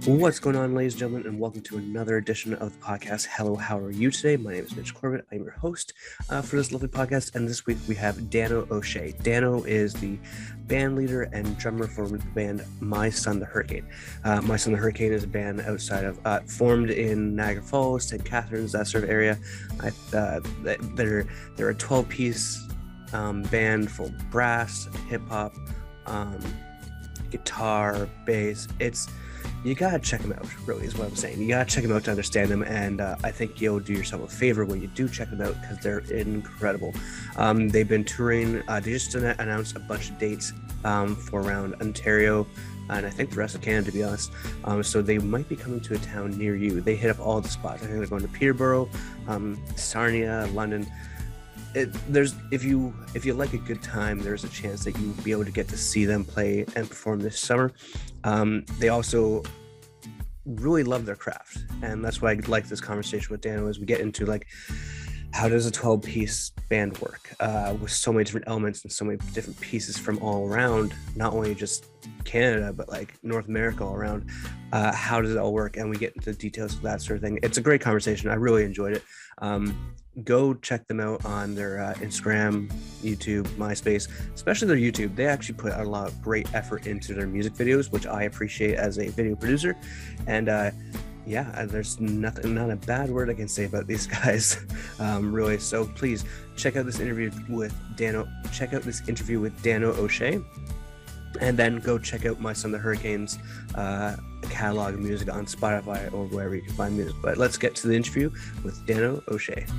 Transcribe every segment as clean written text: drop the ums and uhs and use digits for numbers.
What's going on, ladies and gentlemen, and welcome to another edition of the podcast. Hello, how are you today? My name is Mitch Corbett. I'm your host for this lovely podcast, and this week we have Dano O'Shea. Dano is the band leader and drummer for the band My Son the Hurricane. My Son the Hurricane is a band outside of, formed in Niagara Falls, St. Catharines, that sort of area. They're a 12-piece band full of brass, hip-hop, guitar, bass. You gotta check them out, really, is what I'm saying. You gotta check them out to understand them, and I think you'll do yourself a favor when you do check them out, because they're incredible. They've been touring. They just announced a bunch of dates for around Ontario, and I think the rest of Canada, to be honest. So they might be coming to a town near you. They hit up all the spots. I think they're going to Peterborough, Sarnia, London. If you like a good time, there's a chance that you'll be able to get to see them play and perform this summer. They also really love their craft, and that's why I like this conversation with Dano, as we get into like, how does a 12-piece band work with so many different elements and so many different pieces from all around, not only just Canada, but like North America all around. How does it all work? And we get into the details of that sort of thing. It's a great conversation. I really enjoyed it. Go check them out on their Instagram, YouTube, MySpace, especially their YouTube. They actually put a lot of great effort into their music videos, which I appreciate as a video producer. And there's not a bad word I can say about these guys, really. So please check out this interview with Dano. Check out this interview with Dano O'Shea, and then go check out My Son the Hurricane's catalog of music on Spotify or wherever you can find music. But let's get to the interview with Dano O'Shea.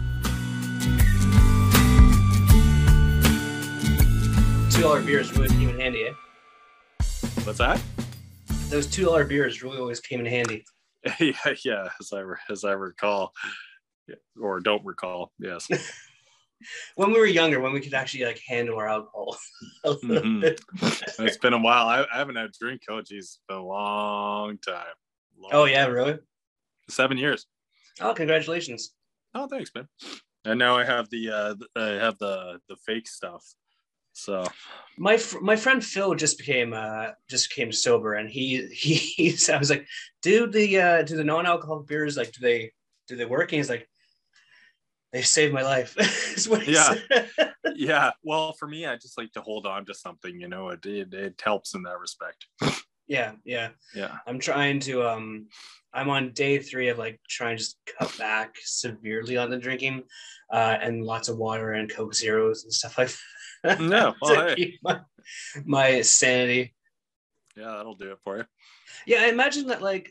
$2 beers really came in handy, eh? What's that? Those $2 beers really always came in handy. yeah, as I recall, or don't recall. Yes. When we were younger, when we could actually like handle our alcohol a little bit. It's been a while. I haven't had a drink, coach. It's been a long time. Yeah, really? 7 years. Oh, congratulations. Oh, thanks, man. And now I have the fake stuff. So my friend Phil just became sober, and he I was like, dude, do the non-alcoholic beers, like, do they work? And he's like, they saved my life. Is what he said. Yeah. Well, for me, I just like to hold on to something, it helps in that respect. Yeah. I'm trying to I'm on day 3 of like trying to just cut back severely on the drinking, and lots of water and Coke Zeros and stuff like that. No, well, keep my sanity. Yeah, that'll do it for you. Yeah, I imagine that like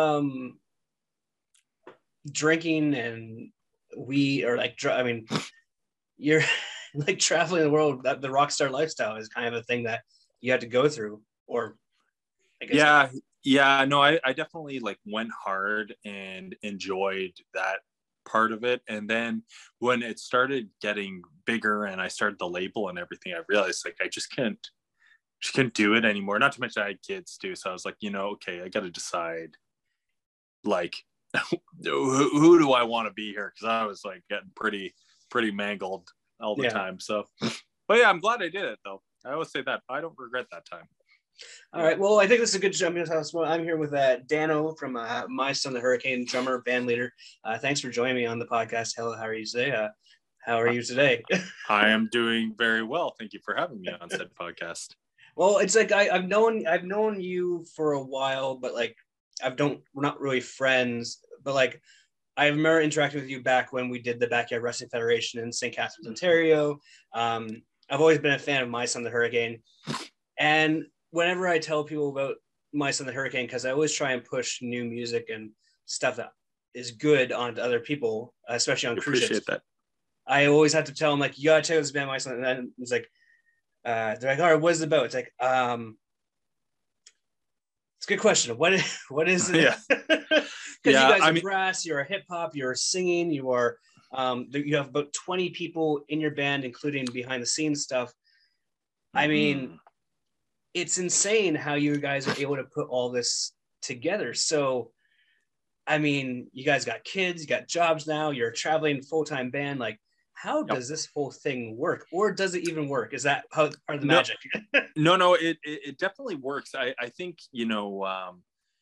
drinking and you're like traveling the world, that the rock star lifestyle is kind of a thing that you had to go through, or I guess. No, I definitely like went hard and enjoyed that part of it. And then when it started getting bigger and I started the label and everything, I realized like I just can't do it anymore. Not to mention I had kids too, so I was like, okay, I got to decide like who do I want to be here, because I was like getting pretty mangled all the time. So but yeah, I'm glad I did it though. I always say that I don't regret that time. All right, well, I think this is a good jump into house. I'm here with Dano from My Son the Hurricane, drummer, band leader. Thanks for joining me on the podcast. Hello, how are you today? I am doing very well. Thank you for having me on said podcast. Well, it's like I've known you for a while, but like we're not really friends. But like I remember interacting with you back when we did the Backyard Wrestling Federation in St. Catharines, Ontario. I've always been a fan of My Son the Hurricane, and whenever I tell people about My Son the Hurricane, because I always try and push new music and stuff that is good onto other people, especially on cruise ships. That. I always have to tell them like, you gotta check out this band, My Son. And then it's like, they're like, all right, what is it about? It's like, it's a good question. What is it? Yeah. Because you guys are brass, you're a hip hop, you're singing, you are you have about 20 people in your band, including behind the scenes stuff. I mean, it's insane how you guys are able to put all this together. So, I mean, you guys got kids, you got jobs now, you're a traveling full-time band. Like, how does this whole thing work? Or does it even work? Is that part of the magic? No, it definitely works. I think,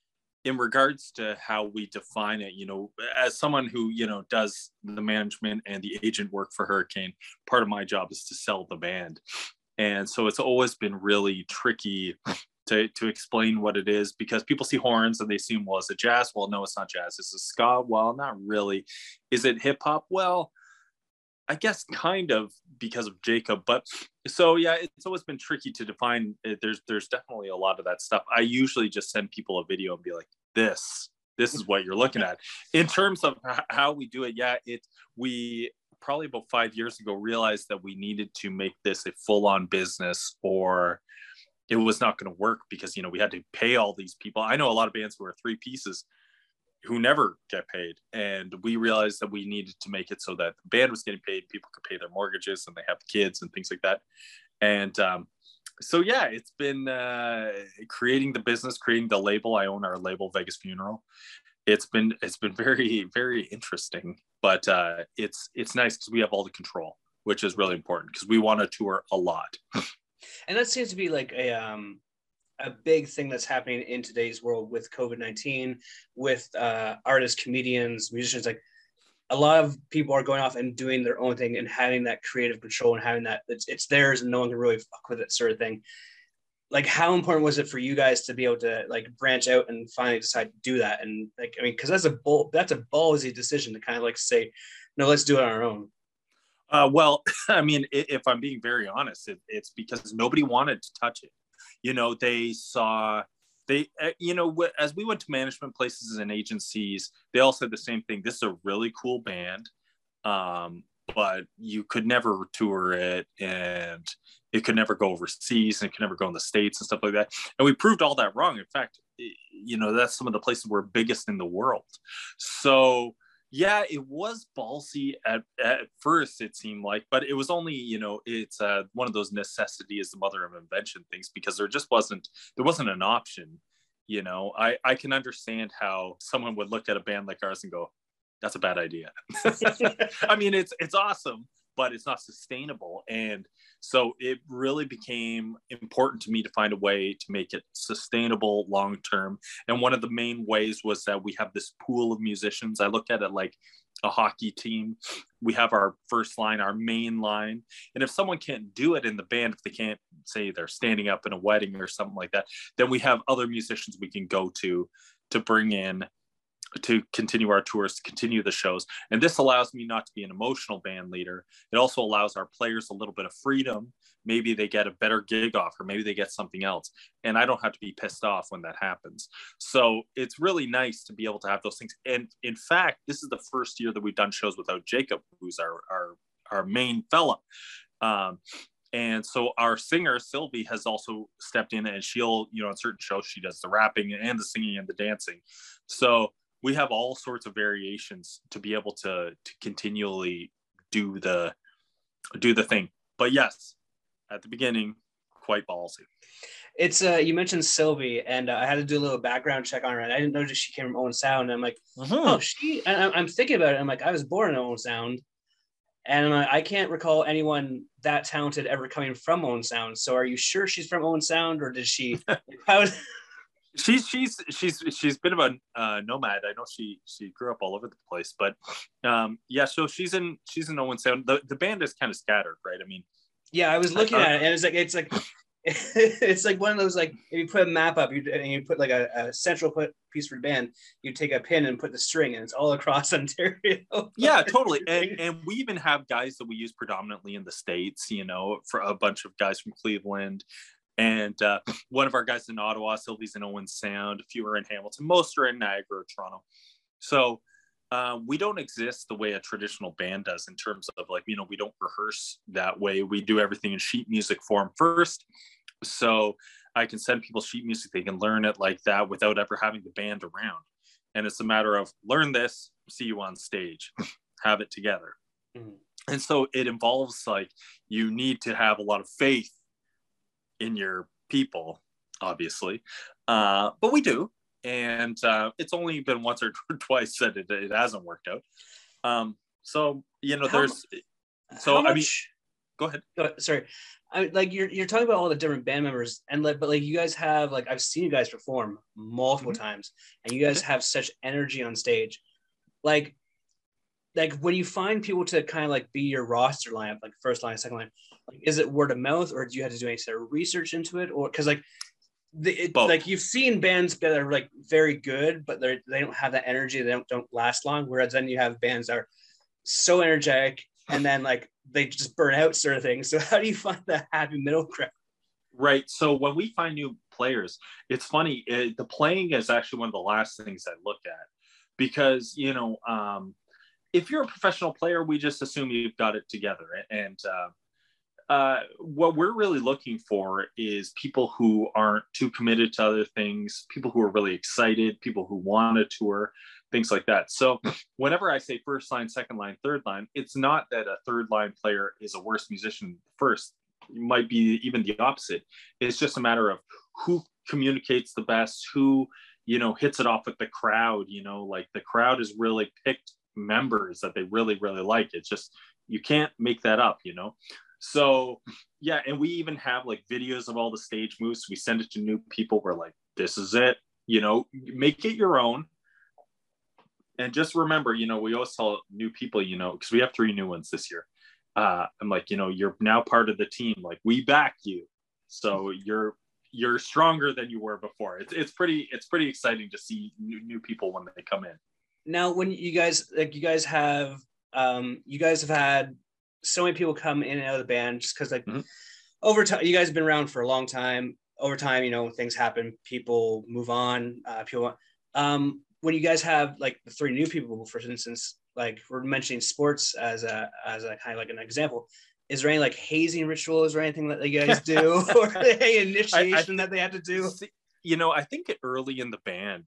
in regards to how we define it, as someone who, does the management and the agent work for Hurricane, part of my job is to sell the band. And so it's always been really tricky to explain what it is, because people see horns and they assume, well, is it jazz? Well, no, it's not jazz. Is it ska? Well, not really. Is it hip hop? Well, I guess kind of, because of Jacob. But so, yeah, it's always been tricky to define. There's definitely a lot of that stuff. I usually just send people a video and be like, this is what you're looking at. In terms of how we do it, yeah, we probably about 5 years ago realized that we needed to make this a full-on business, or it was not going to work, because we had to pay all these people. I know a lot of bands who are three pieces who never get paid, and we realized that we needed to make it so that the band was getting paid, people could pay their mortgages, and they have kids and things like that. And so yeah, it's been creating the business, creating the label. I own our label, Vegas Funeral. It's been very, very interesting, but it's nice because we have all the control, which is really important, because we want to tour a lot. And that seems to be like a big thing that's happening in today's world with COVID-19, with artists, comedians, musicians. Like, a lot of people are going off and doing their own thing and having that creative control and having that it's theirs and no one can really fuck with it, sort of thing. Like, how important was it for you guys to be able to like branch out and finally decide to do that? And like, I mean, because that's a ballsy decision to kind of like say, no, let's do it on our own. Well, I mean, if I'm being very honest, it's because nobody wanted to touch it. They saw, as we went to management places and agencies, they all said the same thing. This is a really cool band, but you could never tour it, and it could never go overseas, and it could never go in the States and stuff like that. And we proved all that wrong. In fact, that's some of the places we're biggest in the world. So yeah, it was ballsy at first, it seemed like, but it was only, it's one of those necessity is the mother of invention things, because there wasn't an option. I can understand how someone would look at a band like ours and go, that's a bad idea. I mean, it's awesome, but it's not sustainable. And so it really became important to me to find a way to make it sustainable long-term. And one of the main ways was that we have this pool of musicians. I look at it like a hockey team. We have our first line, our main line. And if someone can't do it in the band, if they can't, say they're standing up in a wedding or something like that, then we have other musicians we can go to bring in, to continue our tours, to continue the shows. And this allows me not to be an emotional band leader. It also allows our players a little bit of freedom. Maybe they get a better gig offer, maybe they get something else, and I don't have to be pissed off when that happens. So it's really nice to be able to have those things. And in fact, this is the first year that we've done shows without Jacob, who's our main fella. And so our singer, Sylvie, has also stepped in, and she'll, on certain shows, she does the rapping and the singing and the dancing. So we have all sorts of variations to be able to continually do the thing. But yes, at the beginning, quite ballsy. It's you mentioned Sylvie, and I had to do a little background check on her, and I didn't know that she came from Owen Sound. And I'm like, oh, I'm thinking about it. I'm like, I was born in Owen Sound, and I can't recall anyone that talented ever coming from Owen Sound. So are you sure she's from Owen Sound, or did she? How? She's been a nomad. I know she grew up all over the place, but yeah. So she's in Owen Sound. The band is kind of scattered, right? I mean, yeah. I was looking at it, and it's like it's like one of those, like, if you put a map up, and you put like a central piece for the band, you take a pin and put the string, and it's all across Ontario. Yeah, totally. And we even have guys that we use predominantly in the States. For a bunch of guys from Cleveland. And one of our guys in Ottawa, Sylvie's in Owen Sound, a few are in Hamilton, most are in Niagara or Toronto. So we don't exist the way a traditional band does, in terms of like, we don't rehearse that way. We do everything in sheet music form first. So I can send people sheet music, they can learn it like that without ever having the band around. And it's a matter of learn this, see you on stage, have it together. Mm-hmm. And so it involves, like, you need to have a lot of faith in your people, obviously, but we do, and it's only been once or twice that it hasn't worked out. So there's, so I mean, Go ahead. Sorry. Like you're talking about all the different band members, and like, but like you guys have, like, I've seen you guys perform multiple times, and you guys have such energy on stage. Like when you find people to kind of like be your roster lineup, like first line, second line, like, is it word of mouth, or do you have to do any sort of research into it, or because like like you've seen bands that are like very good, but they don't have that energy, they don't last long. Whereas then you have bands that are so energetic, and then like they just burn out, sort of thing. So how do you find that happy middle ground? Right. So when we find new players, it's funny. The playing is actually one of the last things I look at, because if you're a professional player, we just assume you've got it together. And what we're really looking for is people who aren't too committed to other things, people who are really excited, people who want to tour, things like that. So whenever I say first line, second line, third line, it's not that a third line player is a worse musician than first. It might be even the opposite. It's just a matter of who communicates the best, who, hits it off with the crowd. Like the crowd has really picked members that they really, really like. It's just, you can't make that up. So yeah, and we even have like videos of all the stage moves. We send it to new people. We're like, this is it, make it your own. And just remember, we always tell new people, because we have 3 new ones this year. I'm like, you're now part of the team. Like, we back you. So you're stronger than you were before. It's pretty exciting to see new people when they come in. Now, when you guys have had so many people come in and out of the band, just because like over time, you guys have been around for a long time. Over time, things happen, people move on, when you guys have like the 3 new people, for instance, like we're mentioning sports as a kind of like an example, is there any like hazing rituals or anything that you guys do, or any initiation that they have to do? I think early in the band,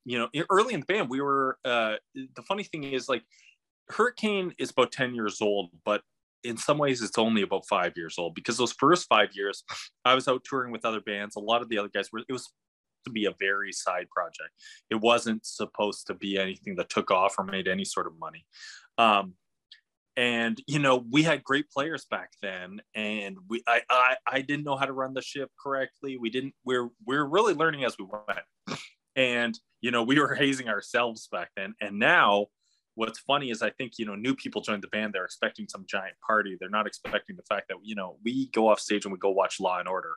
we were, the funny thing is, like, Hurricane is about 10 years old, but in some ways it's only about 5 years old, because those first 5 years I was out touring with other bands. A lot of the other guys it was to be a very side project. It wasn't supposed to be anything that took off or made any sort of money. And we had great players back then, and I didn't know how to run the ship correctly. We're really learning as we went, and we were hazing ourselves back then. And now what's funny is, I think new people join the band, they're expecting some giant party. They're not expecting the fact that we go off stage and we go watch Law and Order.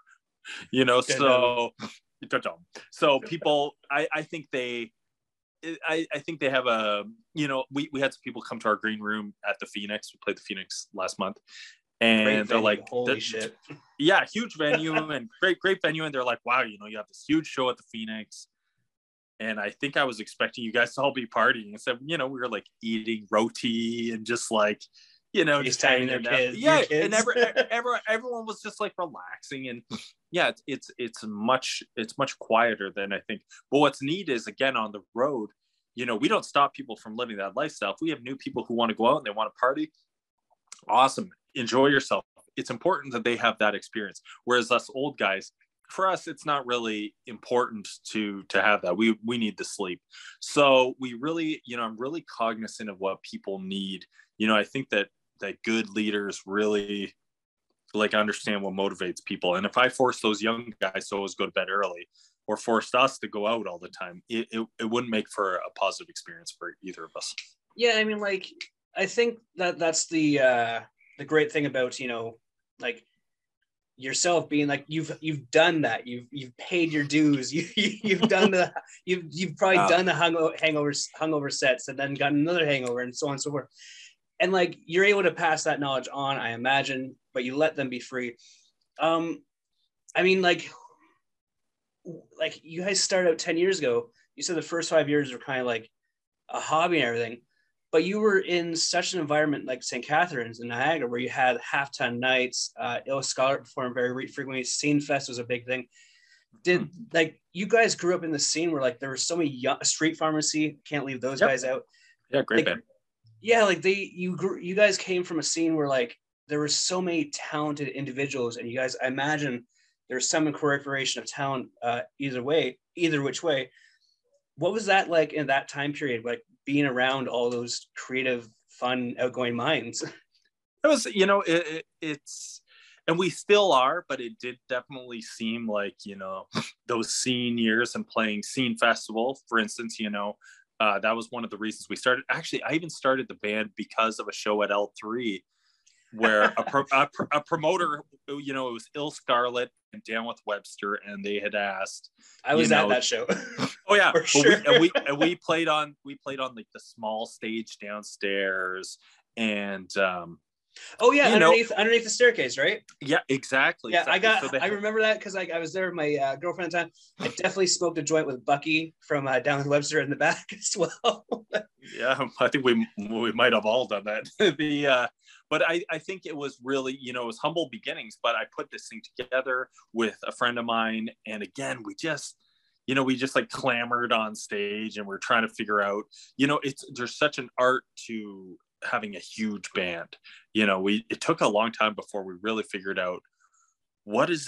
So people, I think they have a, we had some people come to our green room at the Phoenix. We played the Phoenix last month, and they're like, holy shit. Yeah, huge venue and great venue. And they're like, wow, you have this huge show at the Phoenix. And I think I was expecting you guys to all be partying. And so, we were like eating roti and just like, just hanging their kids. Yeah. And everyone was just like relaxing. And yeah, it's much quieter than I think. But what's neat is, again, on the road, we don't stop people from living that lifestyle. If we have new people who want to go out and they want to party, awesome. Enjoy yourself. It's important that they have that experience. Whereas us old guys, for us, it's not really important to have that. We need the sleep. So we really, I'm really cognizant of what people need. I think that good leaders really like understand what motivates people. And if I force those young guys to always go to bed early, or forced us to go out all the time, it wouldn't make for a positive experience for either of us. Yeah, I mean, like, I think that's the great thing about, like, yourself being like, you've done that, you've paid your dues, you've done you've probably done the hungover sets, and then gotten another hangover, and so on and so forth, and like you're able to pass that knowledge on, I imagine, but you let them be free. I mean, like you guys started out 10 years ago. You said the first 5 years were kind of like a hobby and everything, but you were in such an environment like St. Catharines in Niagara, where you had halftime nights, Ill Scholar performed very frequently. Scene Fest was a big thing. Did like you guys grew up in the scene where like there were so many young, Street Pharmacy, can't leave those guys out. Yeah, great band. Yeah, like you guys came from a scene where like there were so many talented individuals, and you guys, I imagine there's some incorporation of talent either which way. What was that like in that time period, like being around all those creative, fun, outgoing minds? It was, you know, it's, and we still are, but it did definitely seem like, you know, those scene years and playing Scene Festival, for instance, you know, that was one of the reasons we started. Actually, I even started the band because of a show at L3 where a promoter, you know, it was Ill Scarlet and Down with Webster, and they had asked. I was at that show. Oh yeah, for sure. we played on like the small stage downstairs, and oh yeah, underneath the staircase, right? Yeah, exactly. Yeah, exactly. I remember that because I was there with my girlfriend at the time. I definitely smoked a joint with Bucky from Down with Webster in the back as well. Yeah, I think we might have all done that. But I think it was really, you know, it was humble beginnings, but I put this thing together with a friend of mine. And again, we just like clamored on stage and we're trying to figure out, you know, there's such an art to having a huge band. You know, it took a long time before we really figured out what is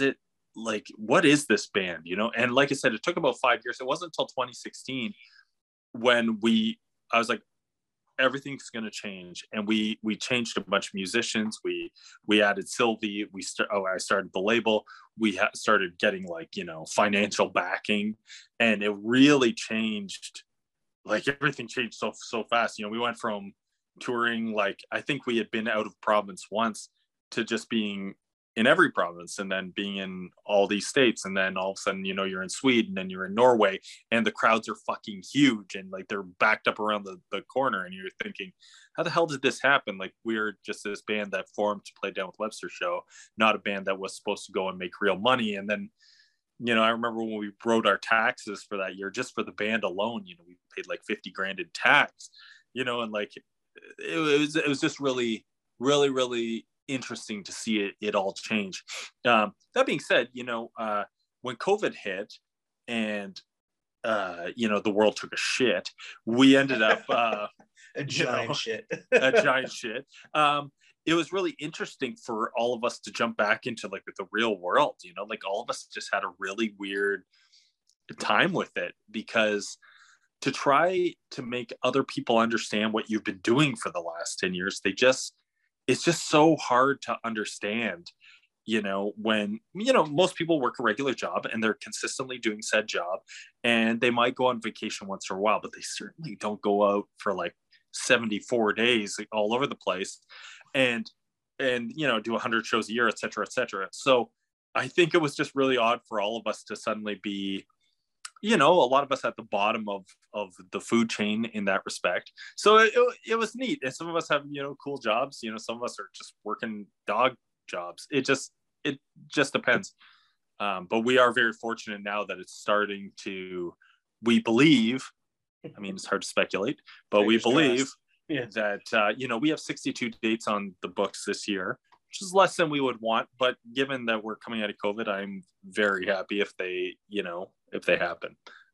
this band, you know? And like I said, it took about 5 years. It wasn't until 2016 when I was like, everything's going to change. And we changed a bunch of musicians. We added Sylvie. I started the label. We started getting like, you know, financial backing, and it really changed. Like everything changed so fast. You know, we went from touring, like, I think we had been out of province once, to just being in every province, and then being in all these states, and then all of a sudden, you know, you're in Sweden and you're in Norway, and the crowds are fucking huge, and like they're backed up around the corner, and you're thinking, how the hell did this happen? Like, we're just this band that formed to play Down with Webster show, not a band that was supposed to go and make real money. And then, you know, I remember when we wrote our taxes for that year, just for the band alone, you know, we paid like 50 grand in tax, you know, and like it was just really, really, really interesting to see it all change. That being said, you know, when COVID hit and you know, the world took a shit, we ended up a giant shit. It was really interesting for all of us to jump back into like the real world, you know, like all of us just had a really weird time with it, because to try to make other people understand what you've been doing for the last 10 years, it's just so hard to understand, you know, when, you know, most people work a regular job and they're consistently doing said job, and they might go on vacation once in a while, but they certainly don't go out for like 74 days all over the place and, you know, do 100 shows a year, et cetera, et cetera. So I think it was just really odd for all of us to suddenly be, you know, a lot of us at the bottom of the food chain in that respect. So it was neat. And some of us have, you know, cool jobs, you know, some of us are just working dog jobs. It just depends. But we are very fortunate now that it's starting to, we believe, I mean, it's hard to speculate, but we believe that, you know, we have 62 dates on the books this year, which is less than we would want. But given that we're coming out of COVID, I'm very happy if they happen.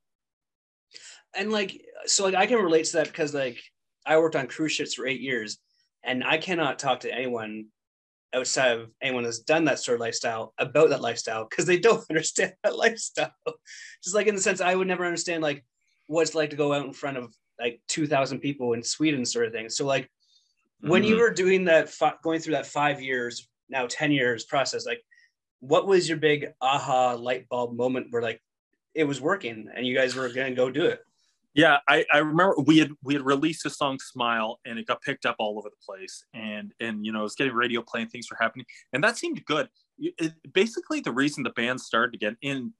And like, so like I can relate to that because like I worked on cruise ships for 8 years, and I cannot talk to anyone outside of anyone that's done that sort of lifestyle about that lifestyle, because they don't understand that lifestyle. Just like in the sense, I would never understand like what it's like to go out in front of like 2,000 people in Sweden, sort of thing. So like when you were doing that, going through that 5 years, now 10 years process, like what was your big aha light bulb moment where like it was working and you guys were going to go do it? Yeah, I remember we had released a song "Smile" and it got picked up all over the place, and you know, it was getting radio play and things were happening, and that seemed good. Basically, the reason the band started again in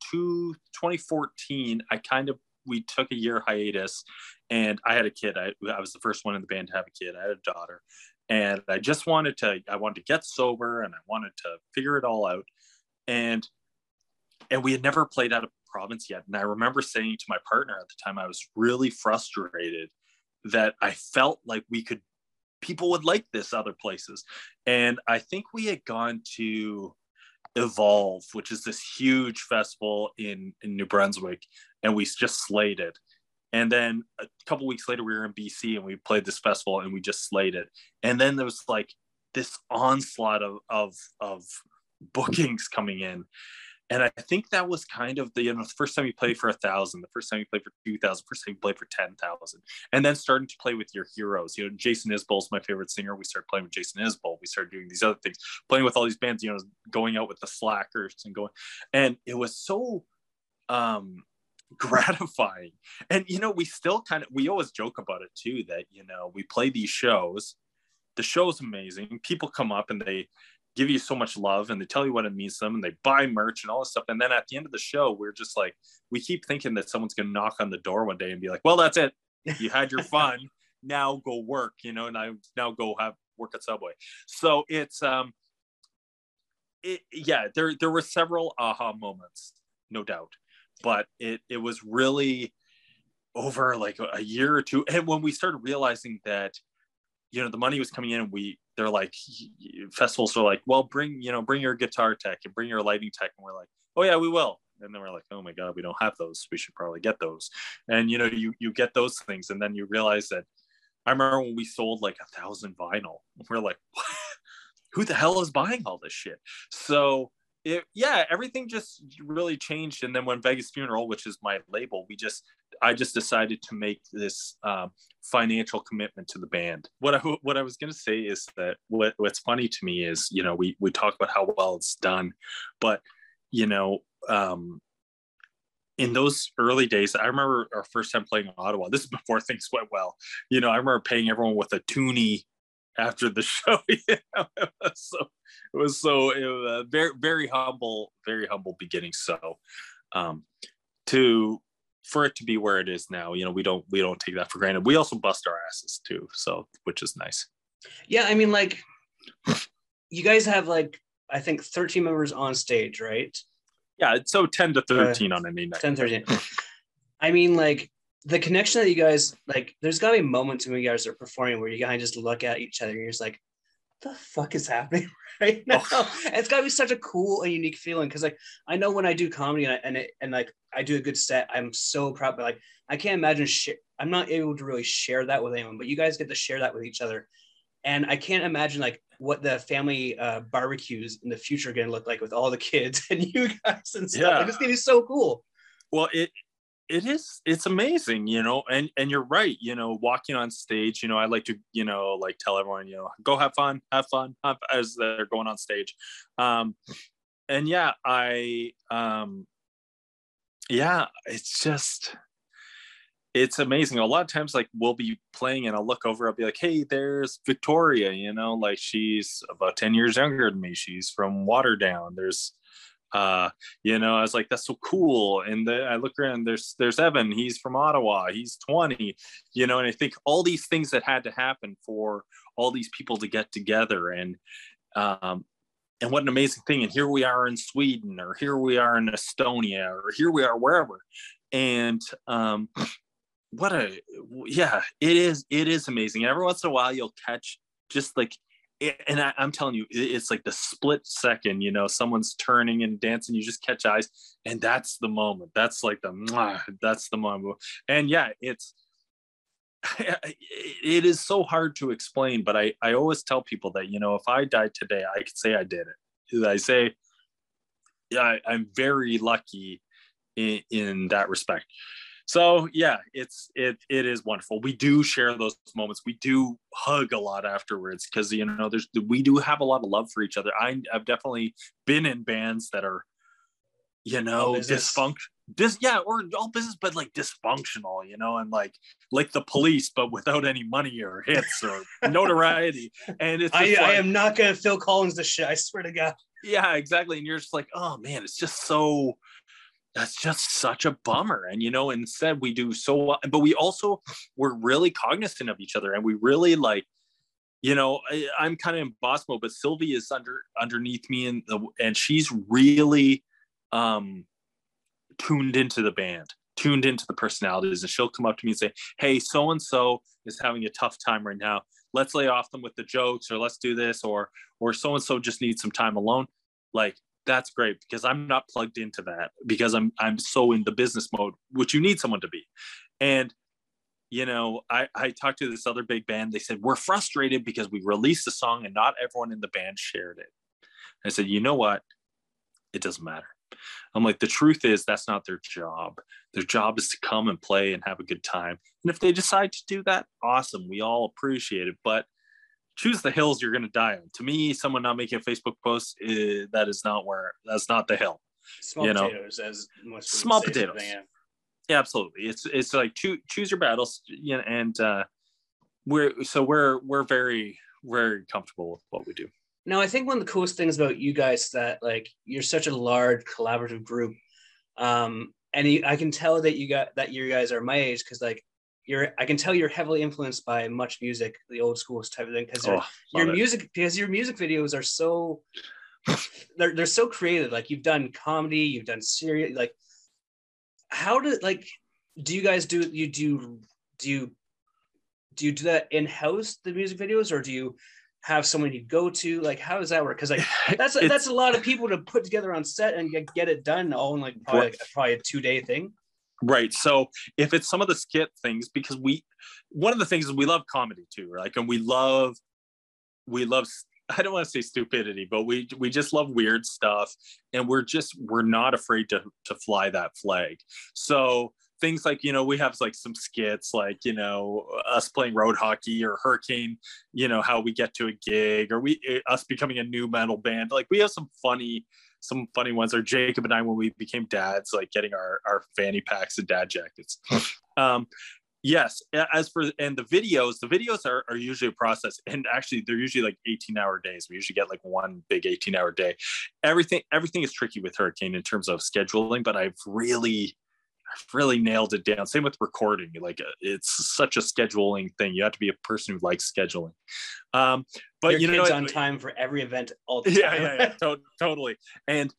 2014, we took a year hiatus, and I had a kid. I was the first one in the band to have a kid. I had a daughter, and I wanted to get sober, and I wanted to figure it all out, and we had never played out of province yet. And I remember saying to my partner at the time, I was really frustrated that I felt like people would like this other places. And I think we had gone to Evolve, which is this huge festival in New Brunswick, and we just slayed it. And then a couple weeks later, we were in BC and we played this festival and we just slayed it. And then there was like this onslaught of bookings coming in. And I think that was kind of the, the first time you play for 1,000, the first time you play for 2,000, first time you play for 10,000, and then starting to play with your heroes. Jason Isbell's my favorite singer. We started playing with Jason Isbell. We started doing these other things, playing with all these bands, going out with the Slackers and it was so gratifying. And, we still we always joke about it too, that, we play these shows, the show's amazing. People come up and they give you so much love and they tell you what it means to them and they buy merch and all this stuff. And then at the end of the show, we're just like, we keep thinking that someone's going to knock on the door one day and be like, well, that's it. You had your fun. Now go work, and I now go have work at Subway. So it's, there were several aha moments, no doubt, but it was really over like a year or two. And when we started realizing that, the money was coming in and they're like, festivals are like, well, bring your guitar tech and bring your lighting tech. And we're like, oh yeah, we will. And then we're like, oh my God, we don't have those. We should probably get those. And, you get those things. And then you realize that I remember when we sold like 1,000 vinyl, we're like, what? Who the hell is buying all this shit? So everything just really changed. And then when Vegas Funeral, which is my label, I just decided to make this financial commitment to the band. What I was going to say is that what's funny to me is, we talk about how well it's done, but, in those early days, I remember our first time playing in Ottawa. This is before things went well. I remember paying everyone with a toonie after the show. It was very, very humble beginning. So, for it to be where it is now, we don't take that for granted. We also bust our asses too, so which is nice. Yeah, I mean, like, you guys have like, I think 13 members on stage, right? Yeah, it's so 10 to 13 on any night. 10, 13. I mean, like, the connection that you guys, like, there's got to be moments when you guys are performing where you kind of just look at each other and you're just like, what the fuck is happening right now? And it's got to be such a cool and unique feeling, because, like, I know when I do comedy and like I do a good set, I'm so proud, but like I can't imagine I'm not able to really share that with anyone, but you guys get to share that with each other. And I can't imagine like what the family barbecues in the future are going to look like with all the kids and you guys and stuff. Yeah. Like, it's going to be so cool. Well, it's amazing, and you're right, walking on stage, I like to, like tell everyone, go have fun as they're going on stage. And it's amazing. A lot of times, like, we'll be playing and I'll look over, I'll be like, hey, there's Victoria, like, she's about 10 years younger than me. She's from Waterdown. There's, I was like, that's so cool. And I look around, there's Evan, he's from Ottawa, he's 20, and I think all these things that had to happen for all these people to get together. And what an amazing thing. And here we are in Sweden, or here we are in Estonia, or here we are wherever. And, it is amazing. And every once in a while you'll catch just like, and I'm telling you, it's like the split second, someone's turning and dancing, you just catch eyes, and that's the moment. That's like that's the moment. And it is so hard to explain, but I always tell people that, if I died today, I could say I did it. I say, I'm very lucky in that respect. So it is wonderful. We do share those moments. We do hug a lot afterwards because we do have a lot of love for each other. I've definitely been in bands that are dysfunctional. Or all business, but like dysfunctional, and like the Police, but without any money or hits or notoriety. And it's I am not gonna Phil Collins this shit. I swear to God. Yeah, exactly. And you're just like, oh man, it's just so. That's just such a bummer. And, instead we do so well, but we're really cognizant of each other, and we really like, I'm kind of in boss mode, but Sylvie is underneath me, and she's really tuned into the band, tuned into the personalities, and she'll come up to me and say, hey, so-and-so is having a tough time right now. Let's lay off them with the jokes, or let's do this, or so-and-so just needs some time alone. Like, that's great, because I'm not plugged into that, because I'm so in the business mode, which you need someone to be. And, I talked to this other big band. They said, we're frustrated because we released a song and not everyone in the band shared it. I said, you know what? It doesn't matter, I'm like, the truth is that's not their job. Their job is to come and play and have a good time. And if they decide to do that, awesome. We all appreciate it. But choose the hills you're going to die on. To me, someone not making a Facebook post, that's not the hill. Small potatoes, as most small potatoes. Yeah, absolutely. It's like choose your battles, and we're very, very comfortable with what we do. Now, I think one of the coolest things about you guys is that like you're such a large collaborative group, and I can tell that you guys are my age because like I can tell you're heavily influenced by Much Music, the old school type of thing, because your music videos are so they're so creative. Like you've done comedy, you've done serious. Like how do you guys do that in-house, the music videos, or do you have someone you go to? Like how does that work? Because like that's a lot of people to put together on set and get it done all in like probably a 2-day thing. Right. So if it's some of the skit things, because one of the things is we love comedy too, right? And we love, I don't want to say stupidity, but we just love weird stuff. And we're not afraid to fly that flag. So things like, we have like some skits, like, us playing road hockey or Hurricane, how we get to a gig, or us becoming a new metal band. Like we have some funny ones, or Jacob and I, when we became dads, like getting our fanny packs and dad jackets. Yes. And the videos are usually a process, and actually they're usually like 18-hour days. We usually get like one big 18-hour day. Everything is tricky with Hurricane in terms of scheduling, but I've really nailed it down. Same with recording. Like it's such a scheduling thing. You have to be a person who likes scheduling. But your kid's on time for every event all the time. Yeah, totally. And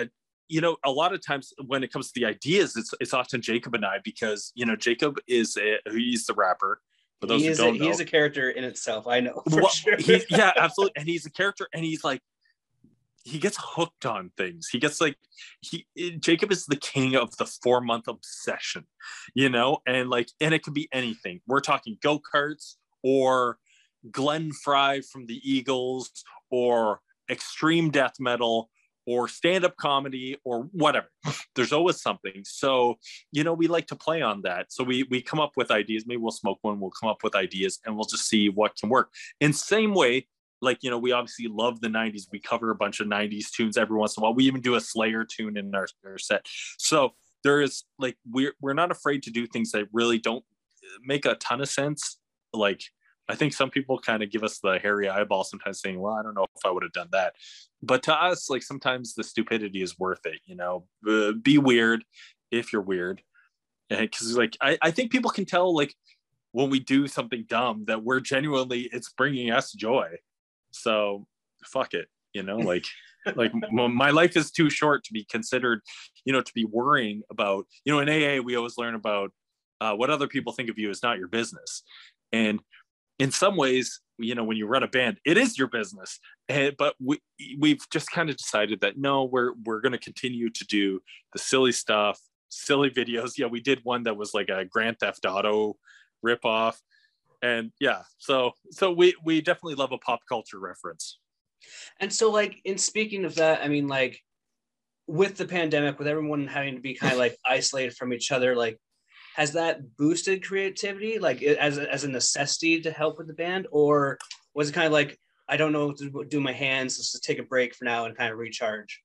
a lot of times when it comes to the ideas, it's often Jacob and I, because Jacob he's the rapper. For those who don't know, he's a character in itself. I know for sure. Yeah, absolutely. And he's a character, and he's like, he gets hooked on things. He gets like, Jacob is the king of the 4-month obsession, and it could be anything. We're talking go-karts, or Glenn Fry from the Eagles, or extreme death metal, or stand-up comedy, or whatever. There's always something. So, we like to play on that. So we come up with ideas. Maybe we'll smoke one, we'll come up with ideas, and we'll just see what can work. In same way, like, we obviously love the 90s. We cover a bunch of 90s tunes every once in a while. We even do a Slayer tune in our set. So there is like, we're not afraid to do things that really don't make a ton of sense. Like, I think some people kind of give us the hairy eyeball sometimes, saying, well, I don't know if I would have done that. But to us, like, sometimes the stupidity is worth it, be weird if you're weird. Because like, I think people can tell, like, when we do something dumb, that we're genuinely, it's bringing us joy. So fuck it, like my life is too short to be considered, to be worrying about, in AA, we always learn about what other people think of you is not your business. And in some ways, when you run a band, it is your business. But we've just kind of decided that no, we're going to continue to do the silly stuff, silly videos. Yeah, we did one that was like a Grand Theft Auto ripoff. And yeah, so we definitely love a pop culture reference. And so, like, in speaking of that, I mean, like, with the pandemic, with everyone having to be kind of like isolated from each other, like, has that boosted creativity, like, as a necessity to help with the band, or was it kind of like, I don't know what to do my hands, let's just take a break for now and kind of recharge?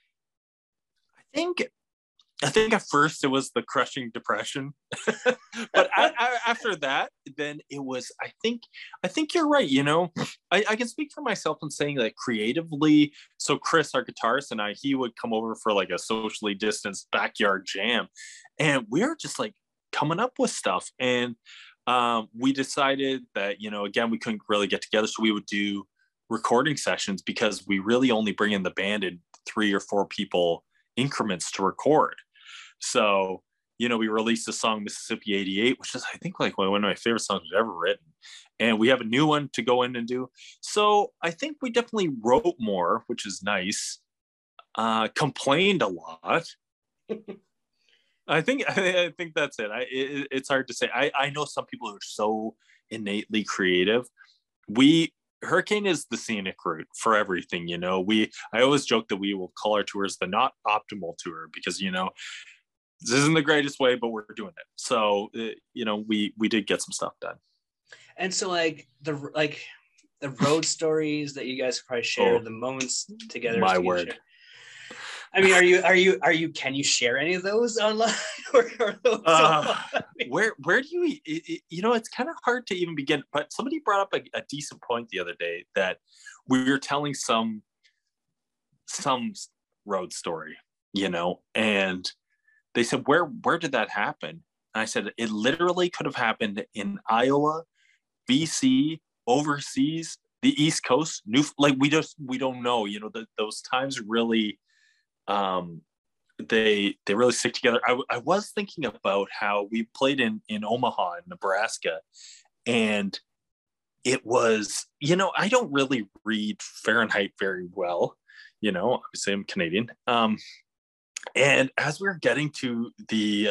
I think at first it was the crushing depression, but after that, then it was, I think you're right. I can speak for myself in saying that creatively. So Chris, our guitarist, and he would come over for like a socially distanced backyard jam, and we were just like coming up with stuff. And we decided that, again, we couldn't really get together. So we would do recording sessions, because we really only bring in the band in 3 or 4 people increments to record. So, we released the song Mississippi 88, which is, I think, like one of my favorite songs we've ever written. And we have a new one to go in and do. So I think we definitely wrote more, which is nice. Complained a lot. I think that's it. It's hard to say. I know some people who are so innately creative. We Hurricane is the scenic route for everything. I always joke that we will call our tours the not optimal tour because, this isn't the greatest way, but we're doing it. So, we did get some stuff done. And so the road stories that you guys probably share, the moments together. My word. I mean, can you share any of those online? Where do you, it's kind of hard to even begin, but somebody brought up a decent point the other day that we were telling some road story, and they said, where did that happen? And I said, it literally could have happened in Iowa, BC, overseas, the East Coast, we don't know, those times really, they really stick together. I was thinking about how we played in Omaha, Nebraska, and it was, I don't really read Fahrenheit very well, obviously I'm Canadian. And as we were getting to the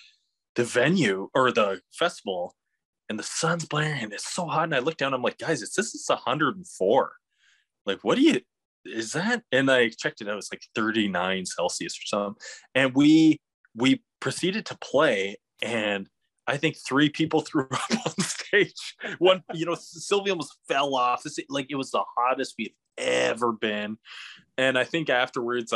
venue or the festival, and the sun's blaring and it's so hot, and I look down, I'm like, guys, this is 104. Like, what is that? And I checked it out, it's like 39 Celsius or something. And we proceeded to play, and I think 3 people threw up on stage. One, Sylvia almost fell off. It was the hottest we've ever been. And I think afterwards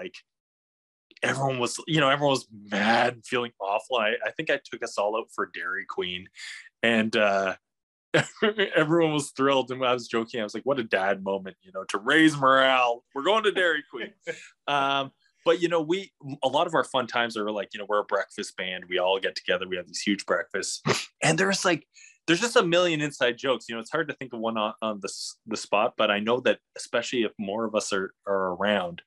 everyone was mad, feeling awful. I think I took us all out for Dairy Queen, and everyone was thrilled. And I was joking, I was like, what a dad moment, to raise morale, we're going to Dairy Queen. But a lot of our fun times are we're a breakfast band, we all get together, we have these huge breakfasts, and there's just a million inside jokes. It's hard to think of one on the spot, but I know that especially if more of us are around.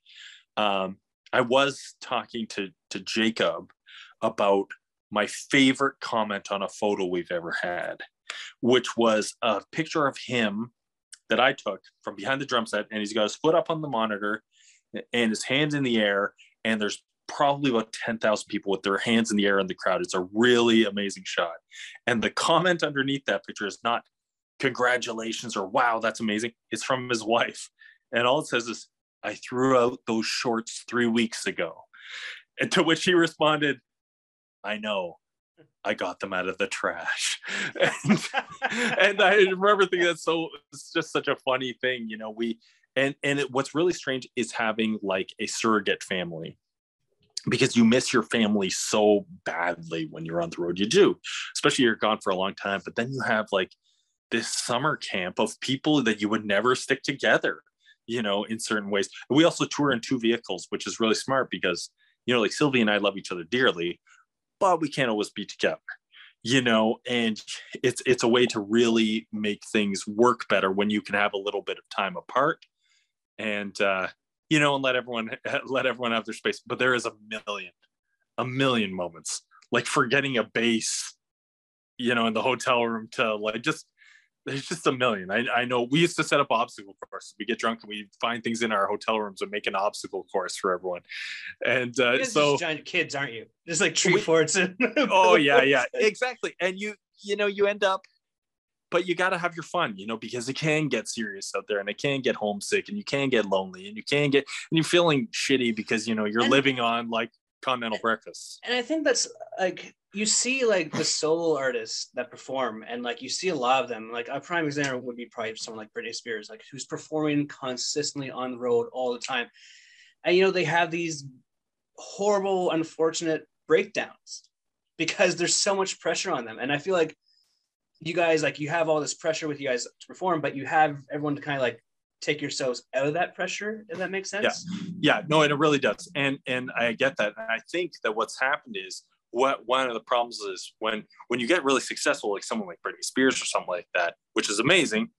I was talking to Jacob about my favorite comment on a photo we've ever had, which was a picture of him that I took from behind the drum set, and he's got his foot up on the monitor and his hands in the air, and there's probably about 10,000 people with their hands in the air in the crowd. It's a really amazing shot. And the comment underneath that picture is not congratulations or wow, that's amazing. It's from his wife. And all it says is, I threw out those shorts 3 weeks ago. And to which he responded, I know, I got them out of the trash. And I remember thinking it's just such a funny thing, what's really strange is having a surrogate family, because you miss your family so badly when you're on the road. You do, especially you're gone for a long time, but then you have this summer camp of people that you would never stick together, in certain ways. We also tour in 2 vehicles, which is really smart because, Sylvie and I love each other dearly, but we can't always be together, and it's a way to really make things work better when you can have a little bit of time apart, and, and let everyone have their space. But there is a million moments, like forgetting a bass, in the hotel room to there's just a million. I know we used to set up obstacle courses. We get drunk and we find things in our hotel rooms and make an obstacle course for everyone. And so just giant kids, aren't you? Just tree forts. Oh yeah, exactly. And you end up, but you got to have your fun, because it can get serious out there, and it can get homesick, and you can get lonely, and you're feeling shitty because you're living on continental breakfast. And I think that's you see the solo artists that perform, and you see a lot of them. A prime example would be probably someone like Britney Spears, who's performing consistently on the road all the time, and they have these horrible, unfortunate breakdowns because there's so much pressure on them. And I feel like you guys you have all this pressure with you guys to perform, but you have everyone to kind of take yourselves out of that pressure, if that makes sense. Yeah, no, and it really does. And I get that. And I think that what's happened is one of the problems is when you get really successful, like someone like Britney Spears or something like that, which is amazing,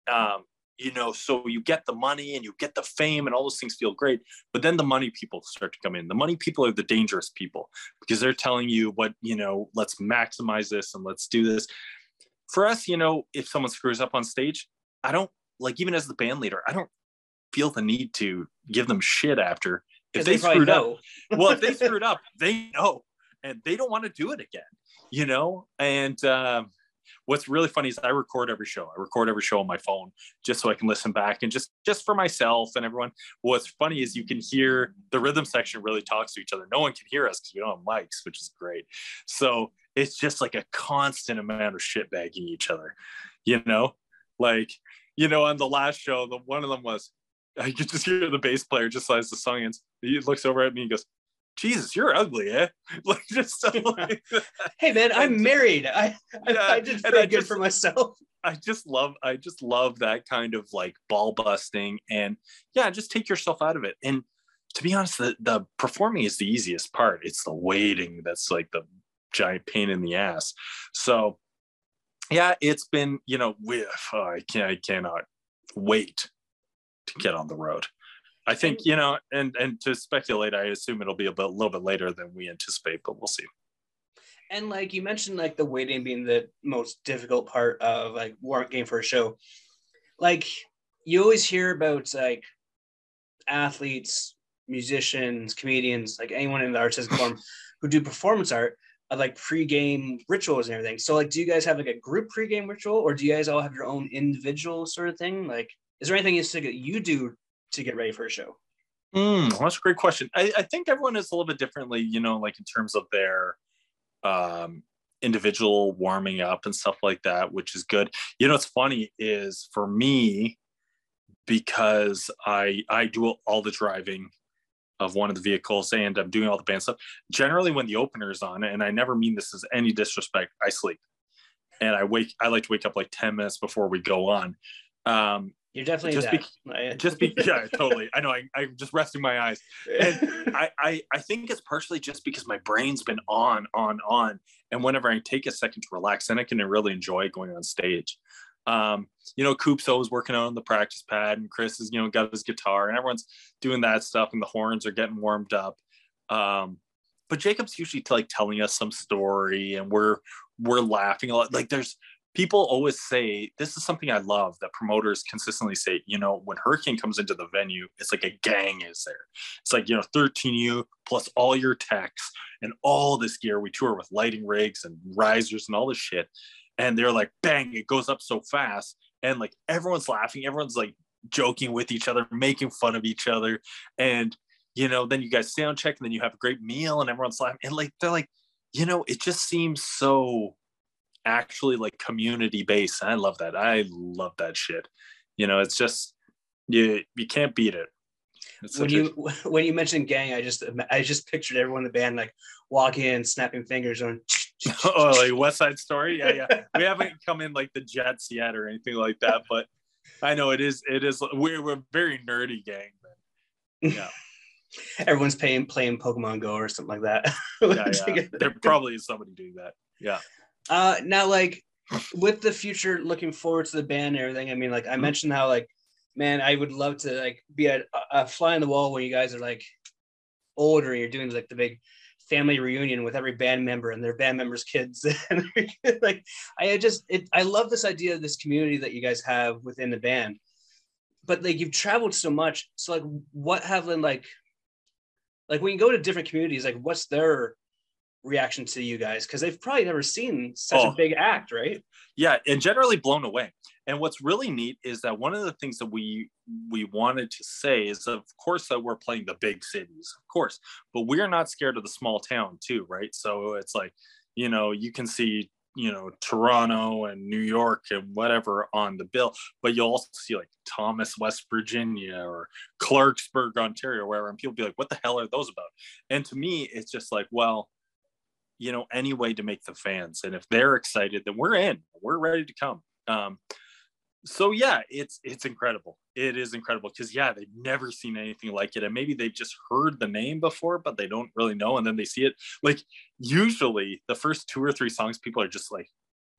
so you get the money and you get the fame and all those things feel great, but then the money people start to come in. The money people are the dangerous people, because they're telling you let's maximize this and let's do this. For us, if someone screws up on stage, I don't, even as the band leader, I don't feel the need to give them shit after. If they screwed up, if they screwed up, they know, and they don't want to do it again, and what's really funny is I record every show on my phone just so I can listen back, and just for myself and everyone. What's funny is you can hear the rhythm section really talks to each other. No one can hear us because we don't have mics, which is great. So it's just like a constant amount of shit bagging each other, like, on the last show, one of them was, I could just hear the bass player just as the song ends. He looks over at me and goes, Jesus, you're ugly, eh? Like, just like hey man, I'm married. I did pretty good for myself. I just love that kind of like ball busting, and just take yourself out of it. And to be honest, the performing is the easiest part. It's the waiting that's like the giant pain in the ass. So it's been, I cannot wait to get on the road. I think, and to speculate, I assume it'll be a little bit later than we anticipate, but we'll see. And like you mentioned, like the waiting being the most difficult part of like warm game for a show. Like you always hear about like athletes, musicians, comedians, like anyone in the artistic form who do performance art of like pre-game rituals and everything. So like, do you guys have like a group pre-game ritual, or do you guys all have your own individual sort of thing? Like, is there anything you do to get ready for a show? That's a great question. I think everyone is a little bit differently, like in terms of their individual warming up and stuff like that, which is good. What's funny is for me, because I do all the driving of one of the vehicles and I'm doing all the band stuff, generally when the opener is on, and I never mean this as any disrespect, I sleep. And I like to wake up like 10 minutes before we go on. You're definitely totally. I know. I'm just resting my eyes, and I think it's partially just because my brain's been on, and whenever I take a second to relax, then I can really enjoy going on stage. Coopso is working on the practice pad, and Chris has got his guitar, and everyone's doing that stuff, and the horns are getting warmed up. But Jacob's usually telling us some story, and we're laughing a lot. Like there's. People always say, this is something I love that promoters consistently say, when Hurricane comes into the venue, it's like a gang is there. It's like, 13U plus all your techs and all this gear. We tour with lighting rigs and risers and all this shit. And they're like, bang, it goes up so fast. And like, everyone's laughing. Everyone's like joking with each other, making fun of each other. And, then you guys sound check, and then you have a great meal and everyone's laughing. And like, they're like, it just seems so actually like community based. I love that shit. It's just you can't beat it. When you mentioned gang, I just pictured everyone in the band like walking in, snapping fingers on like West Side Story. Yeah we haven't come in like the Jets yet or anything like that, but I know it is we're a very nerdy gang, but yeah. Everyone's playing Pokemon Go or something like that. Yeah. There probably is somebody doing that. Yeah. Now, like with the future, looking forward to the band and everything. I mean, like I mentioned how, like, man, I would love to like be a fly on the wall when you guys are like older and you're doing like the big family reunion with every band member and their band members' kids. And like, I love this idea of this community that you guys have within the band. But like you've traveled so much, so like, what have been like when you go to different communities, like what's their reaction to you guys, because they've probably never seen such a big act, right? Yeah, and generally blown away. And what's really neat is that one of the things that we wanted to say is, of course, that we're playing the big cities, of course, but we're not scared of the small town too, right? So it's like, you can see, Toronto and New York and whatever on the bill, but you'll also see like Thomas, West Virginia, or Clarksburg, Ontario, wherever, and people be like, what the hell are those about? And to me, it's just like, well, any way to make the fans, and if they're excited, then we're ready to come. So yeah, it's incredible. It is incredible because they've never seen anything like it, and maybe they've just heard the name before, but they don't really know, and then they see it. Like usually the first 2 or 3 songs, people are just like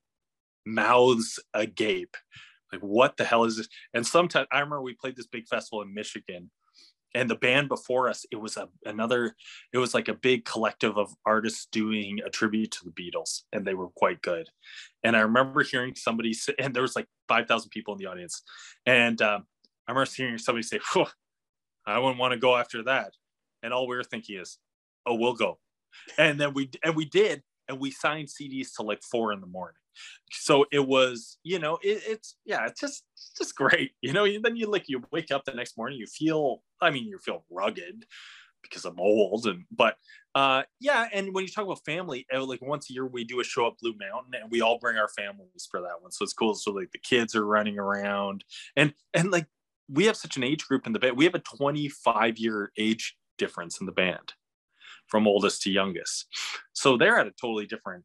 mouths agape, like what the hell is this? And sometimes I remember we played this big festival in Michigan, and the band before us, it was like a big collective of artists doing a tribute to the Beatles, and they were quite good. And I remember hearing somebody say, and there was like 5,000 people in the audience, and I remember hearing somebody say, I wouldn't want to go after that. And all we were thinking is, oh, we'll go. And then we did, and we signed CDs till like 4 a.m. So it was, it's just great. Then you wake up the next morning, you feel rugged because I'm old, but and when you talk about family, like once a year we do a show at Blue Mountain, and we all bring our families for that one. So it's cool. So like the kids are running around, and like we have such an age group in the band. We have a 25-year age difference in the band from oldest to youngest. So they're at a totally different,